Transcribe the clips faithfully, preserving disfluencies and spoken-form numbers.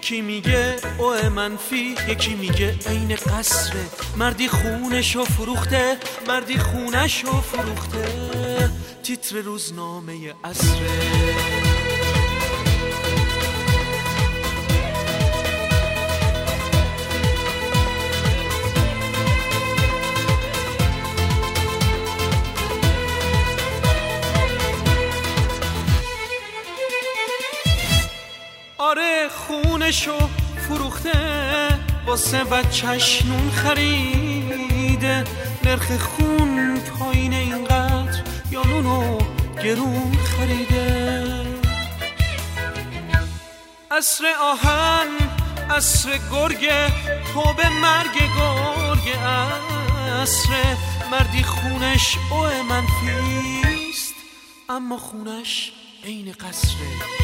یکی میگه او منفی، یکی میگه عین قصره. مردی خونشو فروخته، مردی خونشو فروخته. تیتر روزنامه عصره. آره خونشو فروخته، واسه بچه‌ش نون خریده. نرخ خون پایین اینقدر یا نونو گرون خریده. عصر آهن، عصر گرگه، توبه مرگ گرگ. عصر مردی خونش او منفیست، اما خونش عین قصره.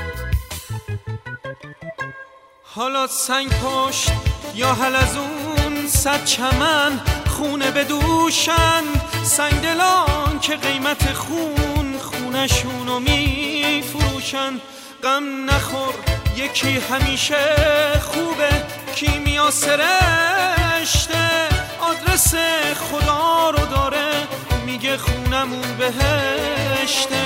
حالا سنگ پشت یا حلزون، صد چمن خونه بدوشن. سنگ دلان که قیمت خون خونشونو می فروشن. غم نخور یکی همیشه خوبه، کیمیا سرشته. آدرس خدا رو داره، میگه خونمون بهشته.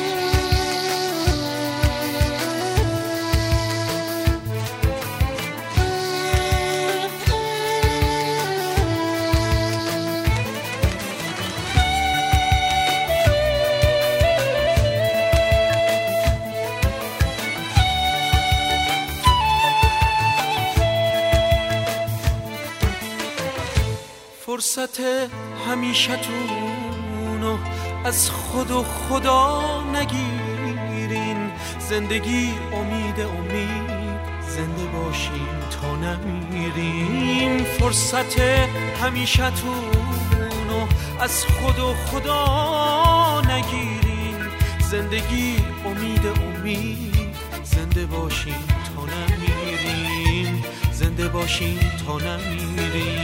فرصت همیشتونو از خود و خدا نگیرین. زندگی امید امید، زنده باشین تا نمیرین. فرصت همیشتونو از خود و خدا نگیرین. زندگی امید امید، زنده باشین تا نمیرین. زنده باشین تا نمیرین.